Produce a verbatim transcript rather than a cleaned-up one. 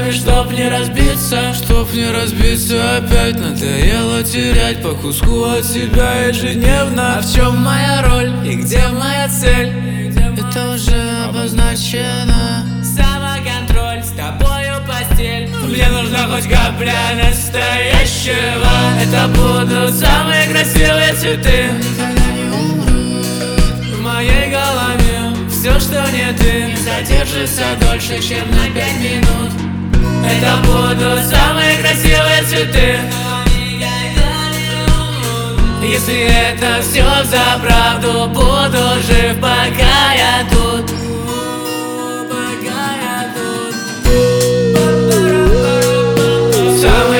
ногами, чтоб не разбиться. Чтоб не разбиться опять, надоело терять по куску от себя ежедневно. А в чем моя роль и где моя цель? Это уже обозначено. Самоконтроль, с тобою постель. Мне нужна хоть капля настоящего. Это будут самые красивые цветы в моей голове. Все, что не ты, не задержится дольше, чем на пять минут. Это будут самые красивые цветы. Если это все за правду, буду жив, пока я тут. Пока я тут. Самые